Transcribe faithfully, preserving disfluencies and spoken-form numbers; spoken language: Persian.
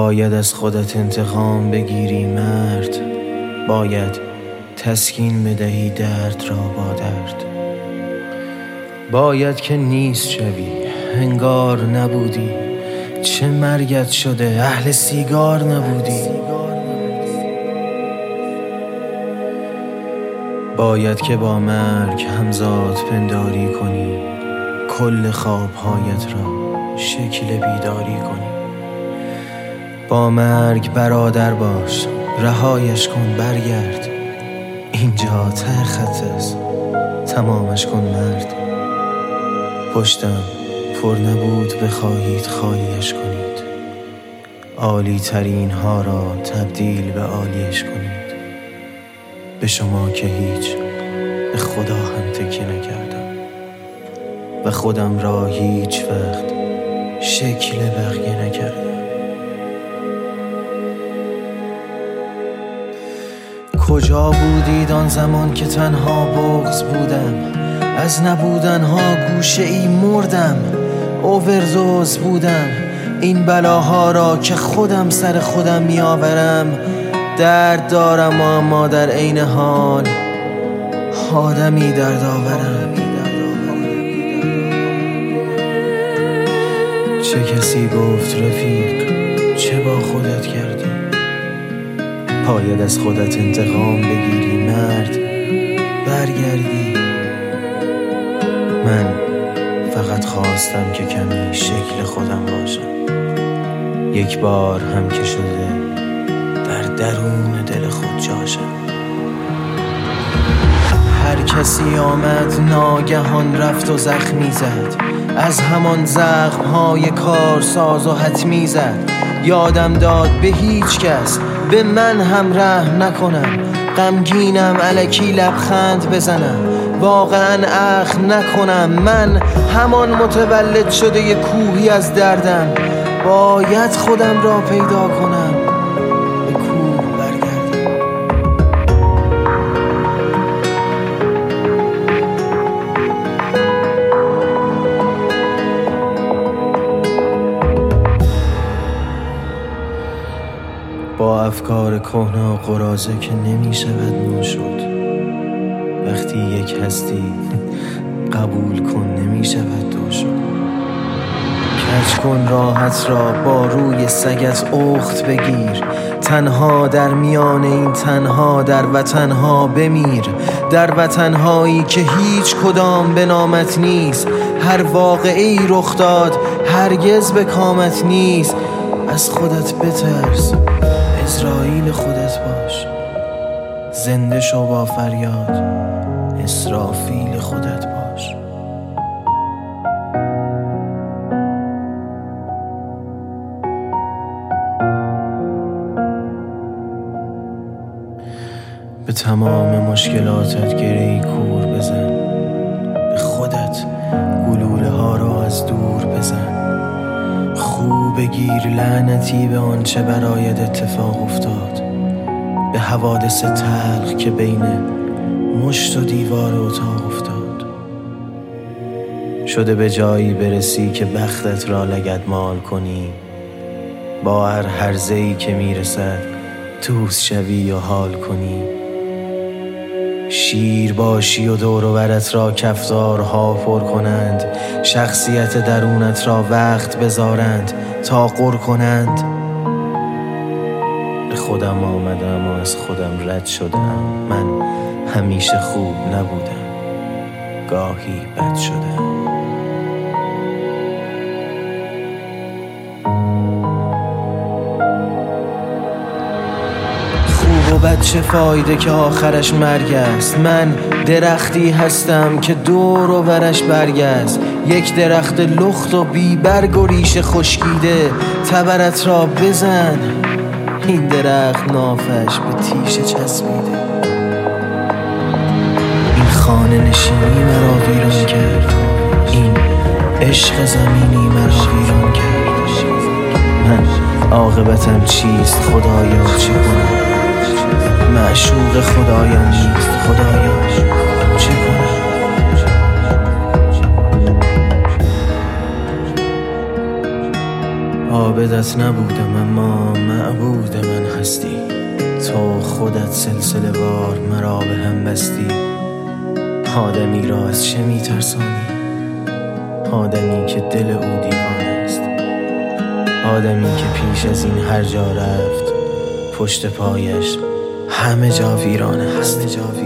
باید از خودت انتقام بگیری مرد، باید تسکین بدهی درد را با درد. باید که نیست شوی انگار نبودی، چه مرگت شده اهل سیگار نبودی. باید که با مرگ همزاد پنداری کنی، کل خوابهایت را شکل بیداری کنی. با مرگ برادر باش، رهایش کن برگرد، اینجا ته خط است تمامش کن مرد. پشتم پر نبود بخواهید خالیش کنید، عالی ترین ها را تبدیل به عالیش کنید. به شما که هیچ، به خدا هم تکیه نکردم و خودم را هیچ وقت شکل بقیه نکردم. کجا بودید آن زمان که تنها بغض بودم؟ از نبودنها گوشه ای مردم، اووردوز بودم. این بلاها را که خودم سر خودم می آورم، درد دارم اما در عین حال آدمی درد آورم. چه کسی گفت رفیق چه با خودت کردی؟ باید از خودت انتقام بگیری مرد، برگردی. من فقط خواستم که کمی شکل خودم باشم، یک بار هم که شده در درون دل خود جاشم. هر کسی آمد ناگهان رفت و زخمی زد، از همان زخمهای کار ساز و حتمی زد. یادم داد به هیچ کس به من هم رحم نکنم، غمگینم الکی لبخند بزنم، واقعا اخم نکنم. من همان متولد شده ی کوهی از دردم، باید خودم را پیدا کنم، به کوه برگردم. با افکار کهنه و قراضه که نمی شود نو شد، وقتی یک هستی قبول کن نمی شود دو شد. کج کن راحت را با روی سگت اخت بگیر، تنها در میان این تنها در وطنها بمیر، در وطنهایی که هیچ کدام به نامت نیست. هر واقعی رخ داد هرگز به کامت نیست. از خودت بترس، اسرائیل خودت باش، زنده شو با فریاد، اسرافیل خودت باش. به تمام مشکلاتت گرهی کور بزن، به خودت گلوله ها را از دور بزن. خوب بگیر لعنتی به آنچه برایت اتفاق افتاد، به حوادث تلخ که بین مشت و دیوار اتاق افتاد. شده به جایی برسی که بختت را لگدمال کنی، با هر هرزه‌ای که میرسد دوست شوی و حال کنی. شیر باشی و دور و برت را کفتارها پر کنند، شخصیت درونت را وقت بذارند تا قر کنند. به خودم آمدم و از خودم رد شدم، من همیشه خوب نبودم، گاهی بد شدم. و بد چه فایده که آخرش مرگ است؟ من درختی هستم که دور و برش برگ است، یک درخت لخت و بی برگ و ریشه خشکیده. تبرت را بزن، این درخت نافش به تیشه چسبیده. این خانه نشینی مرا ویران کرد، این عشق زمینی مرا ویران کرد. من عاقبتم چیست خدایا چه کنم؟ معشوق خدایم نیست خدایا چه کنم؟ عابد خودت نبودم اما معبود من هستی. تو خودت سلسله وار مرا به هم بستی. آدمی را از چه میترسانی؟ آدمی که دل او دیوانه است. آدمی که پیش از این هر جا رفت پشت پایش همه جا ویرانه هست.